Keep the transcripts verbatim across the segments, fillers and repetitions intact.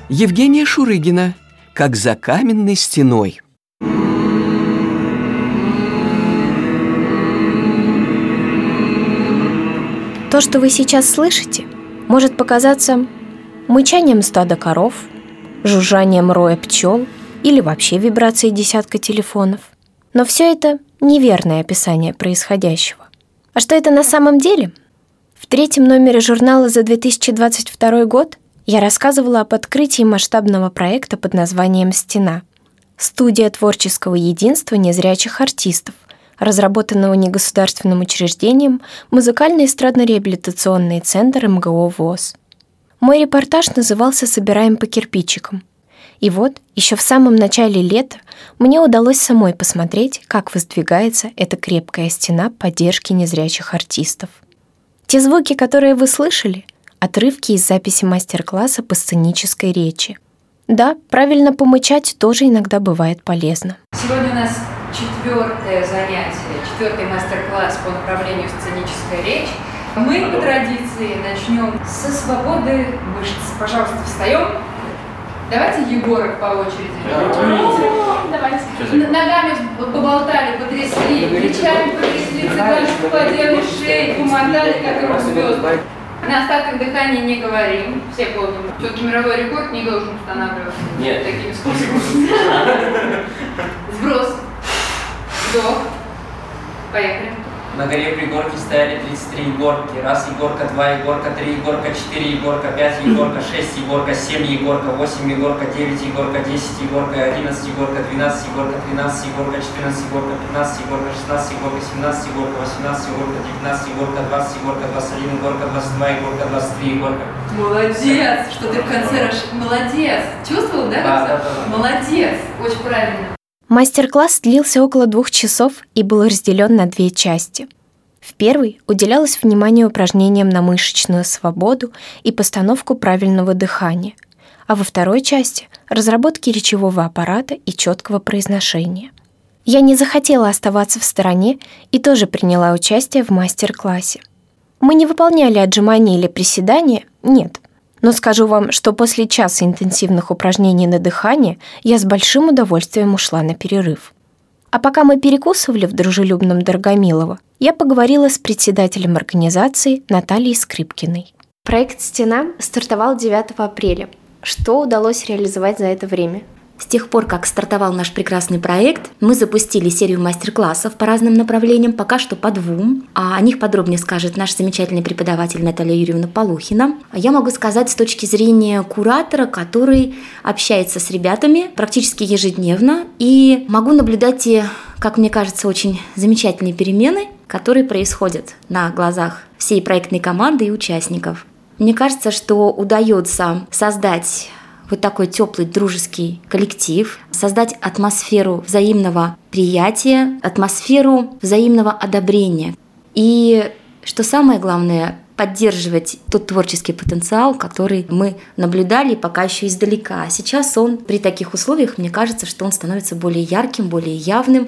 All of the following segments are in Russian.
Евгения Шурыгина «Как за каменной стеной». То, что вы сейчас слышите, может показаться мычанием стада коров, жужжанием роя пчел или вообще вибрацией десятка телефонов. Но все это неверное описание происходящего. А что это на самом деле? В третьем номере журнала за две тысячи двадцать второй год я рассказывала об открытии масштабного проекта под названием «Стена» — студия творческого единства незрячих артистов, разработанного негосударственным учреждением Музыкально-эстрадно-реабилитационный центр эм гэ о ВОС. Мой репортаж назывался «Собираем по кирпичикам». И вот, еще в самом начале лета мне удалось самой посмотреть, как воздвигается эта крепкая стена поддержки незрячих артистов. Те звуки, которые вы слышали, отрывки из записи мастер-класса по сценической речи. Да, правильно помычать тоже иногда бывает полезно. Сегодня у нас четвертое занятие, четвертый мастер-класс по направлению сценическая речь. Мы по традиции начнем со свободы мышц. Пожалуйста, встаем. Давайте Егорок по очереди. Давайте. Ногами поболтали, потрясли, плечами потрясли, цыганочку подели, шею помотали, как рок-звезды. На остатках дыхания не говорим, все помним. Все-таки мировой рекорд не должен устанавливаться. Нет. Такими способами. Сброс. Вдох. Поехали. На горе пригорки стояли тридцать три Егорки. Раз Егорка, два Егорка, три Егорка, четыре Егорка, пять Егорка, шесть Егорка, семь Егорка, восемь Егорка, девять Егорка, десять Егорка, одиннадцать Егорка, двенадцать Егорка, тринадцать Егорка, четырнадцать Егорка, пятнадцать Егорка, шестнадцать Егорка, семнадцать Егорка, восемнадцать Егорка, девятнадцать Егорка, двадцать Егорка, двадцать один Егорка, двадцать два Егорка, двадцать три Егорка. Молодец, что ты в конце расш... Молодец. Чувствовал, да? Да, да, да. Молодец, очень правильно. Мастер-класс длился около двух часов и был разделен на две части. В первой уделялось внимание упражнениям на мышечную свободу и постановку правильного дыхания, а во второй части — разработке речевого аппарата и четкого произношения. Я не захотела оставаться в стороне и тоже приняла участие в мастер-классе. Мы не выполняли отжимания или приседания, нет. Но скажу вам, что после часа интенсивных упражнений на дыхание я с большим удовольствием ушла на перерыв. А пока мы перекусывали в дружелюбном Дорогомилово, я поговорила с председателем организации Натальей Скрипкиной. Проект «Стена» стартовал девятого апреля. Что удалось реализовать за это время? С тех пор, как стартовал наш прекрасный проект, мы запустили серию мастер-классов по разным направлениям, пока что по двум. А о них подробнее скажет наш замечательный преподаватель Наталья Юрьевна Полухина. Я могу сказать с точки зрения куратора, который общается с ребятами практически ежедневно, и могу наблюдать те, как мне кажется, очень замечательные перемены, которые происходят на глазах всей проектной команды и участников. Мне кажется, что удается создать вот такой теплый дружеский коллектив, создать атмосферу взаимного приятия, атмосферу взаимного одобрения. И, что самое главное, поддерживать тот творческий потенциал, который мы наблюдали пока еще издалека. А сейчас он при таких условиях, мне кажется, что он становится более ярким, более явным,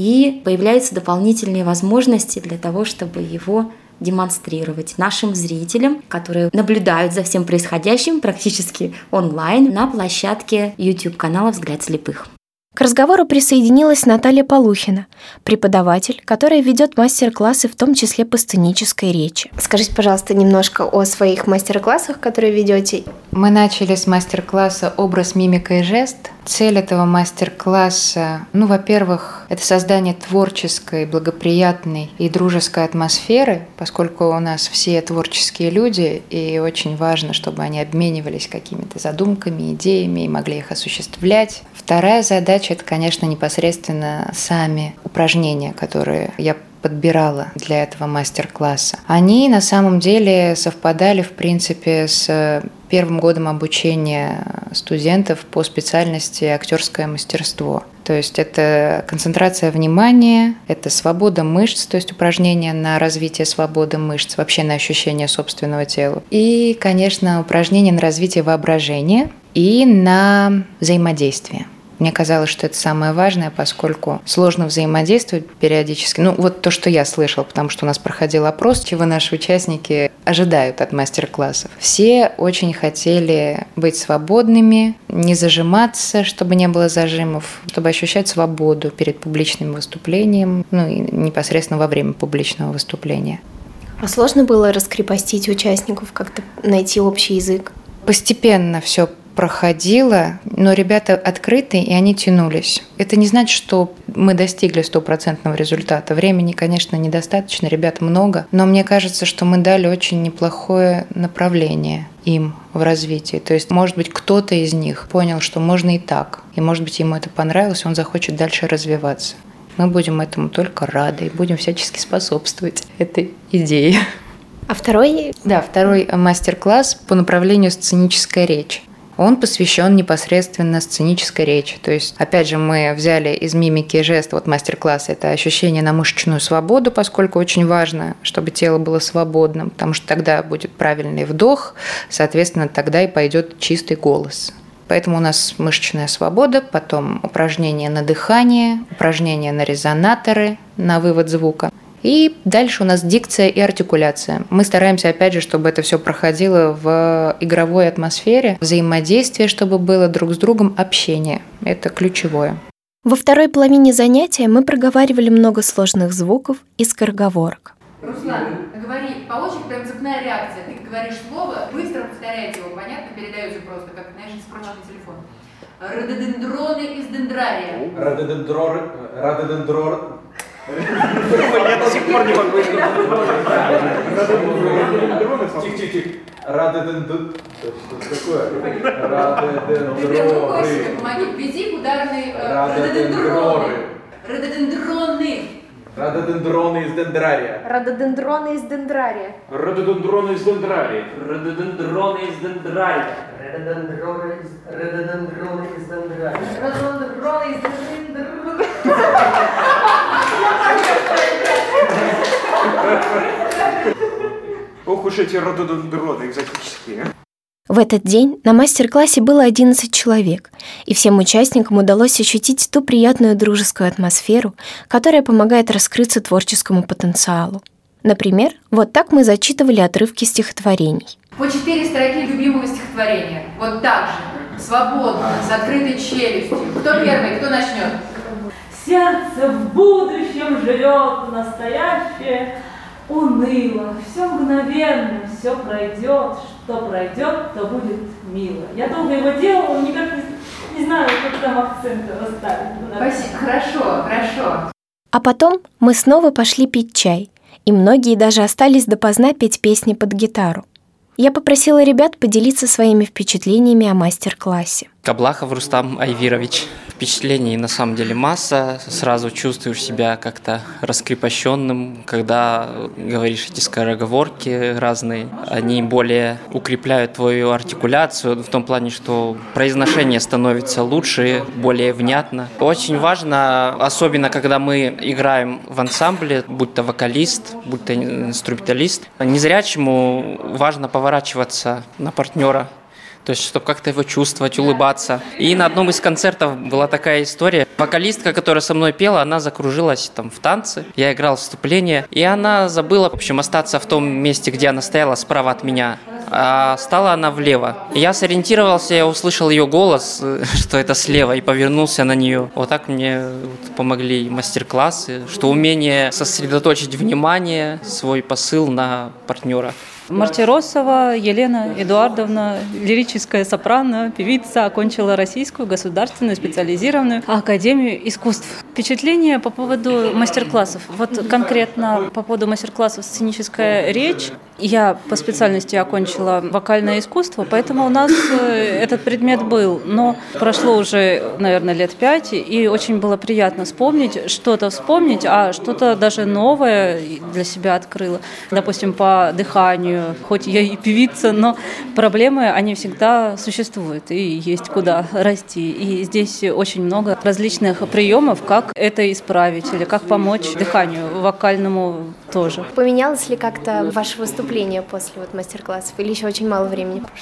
и появляются дополнительные возможности для того, чтобы его демонстрировать нашим зрителям, которые наблюдают за всем происходящим практически онлайн на площадке YouTube-канала «Взгляд слепых». К разговору присоединилась Наталья Полухина, преподаватель, которая ведет мастер-классы, в том числе по сценической речи. Скажите, пожалуйста, немножко о своих мастер-классах, которые ведете. Мы начали с мастер-класса «Образ, мимика и жест». Цель этого мастер-класса, ну, во-первых, это создание творческой, благоприятной и дружеской атмосферы, поскольку у нас все творческие люди, и очень важно, чтобы они обменивались какими-то задумками, идеями и могли их осуществлять. Вторая задача – это, конечно, непосредственно сами упражнения, которые я подбирала для этого мастер-класса. Они на самом деле совпадали, в принципе, с первым годом обучения студентов по специальности актерское мастерство. То есть это концентрация внимания, это свобода мышц, то есть упражнения на развитие свободы мышц, вообще на ощущение собственного тела. И, конечно, упражнения на развитие воображения и на взаимодействие. Мне казалось, что это самое важное, поскольку сложно взаимодействовать периодически. Ну, вот то, что я слышала, потому что у нас проходил опрос, чего наши участники ожидают от мастер-классов. Все очень хотели быть свободными, не зажиматься, чтобы не было зажимов, чтобы ощущать свободу перед публичным выступлением, ну и непосредственно во время публичного выступления. А сложно было раскрепостить участников, как-то найти общий язык? Постепенно все проходило, но ребята открыты, и они тянулись. Это не значит, что мы достигли стопроцентного результата. Времени, конечно, недостаточно, ребят много, но мне кажется, что мы дали очень неплохое направление им в развитии. То есть, может быть, кто-то из них понял, что можно и так, и, может быть, ему это понравилось, он захочет дальше развиваться. Мы будем этому только рады и будем всячески способствовать этой идее. А второй? Да, второй мастер-класс по направлению сценическая речь. Он посвящен непосредственно сценической речи. То есть, опять же, мы взяли из мимики и жест, вот мастер-класс – это ощущение на мышечную свободу, поскольку очень важно, чтобы тело было свободным, потому что тогда будет правильный вдох, соответственно, тогда и пойдет чистый голос. Поэтому у нас мышечная свобода, потом упражнения на дыхание, упражнения на резонаторы, на вывод звука. И дальше у нас дикция и артикуляция. Мы стараемся, опять же, чтобы это все проходило в игровой атмосфере, взаимодействие, чтобы было друг с другом, общение. Это ключевое. Во второй половине занятия мы проговаривали много сложных звуков и скороговорок. Руслан, говори по очереди, прям цепная реакция. Ты говоришь слово, быстро повторяете его, понятно? Передаете просто, как, знаешь, спрочный телефон. Рододендроны из дендрария. Рододендрор... Рододендрор... Я до сих пор не могу это. Тихо-тихо-тихо. Рододендрон... Что такое? Ты прям рукой себе помоги. Введи ударные рододендроны. Рододендроны. Рододендроны из дендрария. Рододендроны из дендрария. Рододендроны из дендрария. Рододендроны из дендрария. Рододендроны из рододендроны из дендрария. Рододендроны из дендрария. Ох уж эти рододендроны экзотические. В этот день на мастер-классе было одиннадцать человек, и всем участникам удалось ощутить ту приятную дружескую атмосферу, которая помогает раскрыться творческому потенциалу. Например, вот так мы зачитывали отрывки стихотворений. По четыре строки любимого стихотворения. Вот так же, свободно, с открытой челюстью. Кто первый, кто начнет? Сердце в будущем живет, настоящее уныло. Все мгновенно, все пройдет, что пройдет, то будет мило. Я долго его делала, никак не, не знаю, как там акценты расставить. Спасибо, хорошо, хорошо. А потом мы снова пошли пить чай, и многие даже остались допоздна петь песни под гитару. Я попросила ребят поделиться своими впечатлениями о мастер-классе. Каблахов Рустам Айвирович. Впечатлений на самом деле масса. Сразу чувствуешь себя как-то раскрепощенным, когда говоришь эти скороговорки разные. Они более укрепляют твою артикуляцию в том плане, что произношение становится лучше, более внятно. Очень важно, особенно когда мы играем в ансамбле, будь то вокалист, будь то инструменталист, незрячему важно поворачиваться на партнера. То есть, чтобы как-то его чувствовать, улыбаться. И на одном из концертов была такая история. Вокалистка, которая со мной пела, она закружилась там в танце. Я играл вступление, и она забыла, в общем, остаться в том месте, где она стояла справа от меня. А стала она влево. Я сориентировался, я услышал ее голос, что это слева, и повернулся на нее. Вот так мне помогли мастер-классы, что умение сосредоточить внимание, свой посыл на партнера. Мартиросова Елена Эдуардовна, лирическая сопрано, певица, окончила Российскую государственную специализированную академию искусств. Впечатление по поводу мастер-классов. Вот конкретно по поводу мастер-классов «Сценическая речь». Я по специальности окончила вокальное искусство, поэтому у нас этот предмет был. Но прошло уже, наверное, лет пять, и очень было приятно вспомнить, что-то вспомнить, а что-то даже новое для себя открыла. Допустим, по дыханию. Хоть я и певица, но проблемы, они всегда существуют, и есть куда расти. И здесь очень много различных приемов, как это исправить, или как помочь дыханию, вокальному тоже. Поменялось ли как-то ваше выступление после вот мастер-классов, или еще очень мало времени прошло?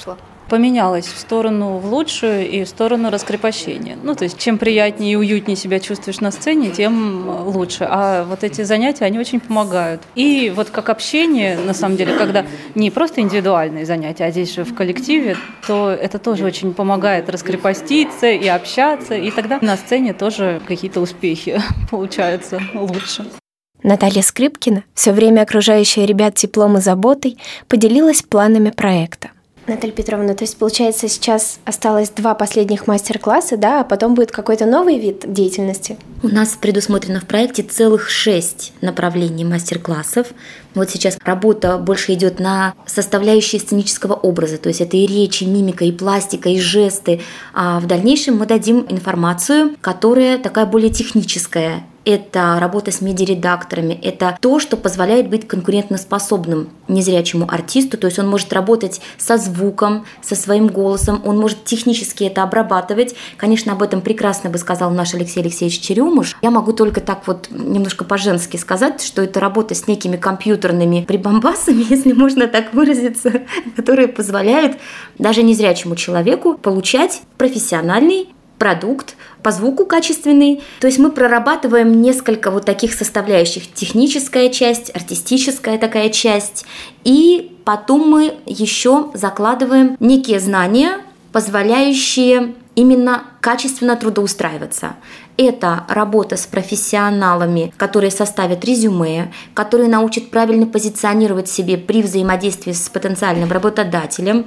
поменялось в сторону в лучшую и в сторону раскрепощения. Ну, то есть, чем приятнее и уютнее себя чувствуешь на сцене, тем лучше. А вот эти занятия, они очень помогают. И вот как общение, на самом деле, когда не просто индивидуальные занятия, а здесь же в коллективе, то это тоже очень помогает раскрепоститься и общаться, и тогда на сцене тоже какие-то успехи получаются лучше. Наталья Скрипкина, все время окружающая ребят теплом и заботой, поделилась планами проекта. Наталья Петровна, то есть, получается, сейчас осталось два последних мастер-класса, да, а потом будет какой-то новый вид деятельности? У нас предусмотрено в проекте целых шесть направлений мастер-классов. Вот сейчас работа больше идет на составляющие сценического образа, то есть это и речь, и мимика, и пластика, и жесты. А в дальнейшем мы дадим информацию, которая такая более техническая. Это работа с медиаредакторами, это то, что позволяет быть конкурентоспособным незрячему артисту, то есть он может работать со звуком, со своим голосом, он может технически это обрабатывать. Конечно, об этом прекрасно бы сказал наш Алексей Алексеевич Черемуш. Я могу только так вот немножко по-женски сказать, что это работа с некими компьютерными прибамбасами, если можно так выразиться, которые позволяют даже незрячему человеку получать профессиональный продукт, по звуку качественный. То есть мы прорабатываем несколько вот таких составляющих. Техническая часть, артистическая такая часть. И потом мы еще закладываем некие знания, позволяющие именно качественно трудоустраиваться. Это работа с профессионалами, которые составят резюме, которые научат правильно позиционировать себе при взаимодействии с потенциальным работодателем,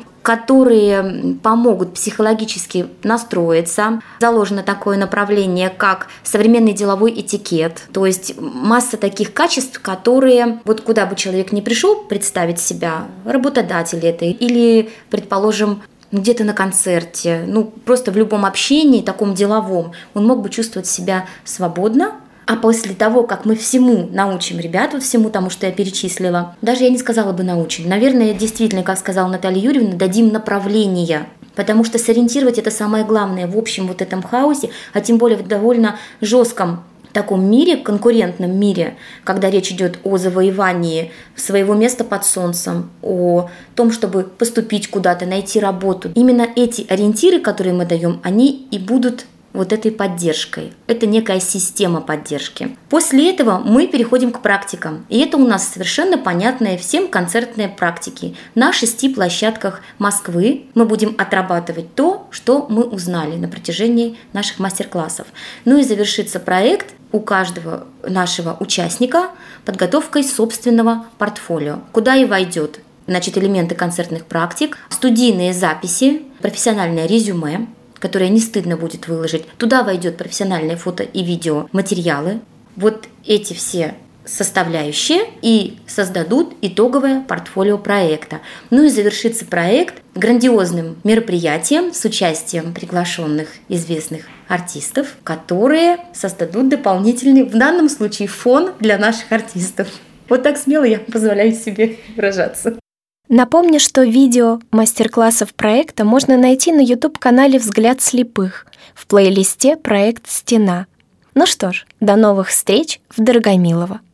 которые помогут психологически настроиться. Заложено такое направление, как современный деловой этикет, то есть масса таких качеств, которые, вот куда бы человек ни пришел представить себя, работодатель это или, предположим, где-то на концерте, ну просто в любом общении, таком деловом, он мог бы чувствовать себя свободно. А после того, как мы всему научим ребят, вот всему тому, что я перечислила, даже я не сказала бы научим, наверное, действительно, как сказала Наталья Юрьевна, дадим направления, потому что сориентировать это самое главное в общем вот этом хаосе, а тем более в довольно жестком таком мире, конкурентном мире, когда речь идет о завоевании своего места под солнцем, о том, чтобы поступить куда-то, найти работу. Именно эти ориентиры, которые мы даем, они и будут вот этой поддержкой. Это некая система поддержки. После этого мы переходим к практикам. И это у нас совершенно понятные всем концертные практики. На шести площадках Москвы мы будем отрабатывать то, что мы узнали на протяжении наших мастер-классов. Ну и завершится проект у каждого нашего участника подготовкой собственного портфолио, куда и войдет, значит, элементы концертных практик, студийные записи, профессиональное резюме, которое не стыдно будет выложить. Туда войдет профессиональные фото и видео материалы. Вот эти все составляющие и создадут итоговое портфолио проекта. Ну и завершится проект грандиозным мероприятием с участием приглашенных известных артистов, которые создадут дополнительный, в данном случае, фон для наших артистов. Вот так смело я позволяю себе выражаться. Напомню, что видео мастер-классов проекта можно найти на YouTube-канале «Взгляд слепых» в плейлисте «Проект Стена». Ну что ж, до новых встреч в Дорогомилово.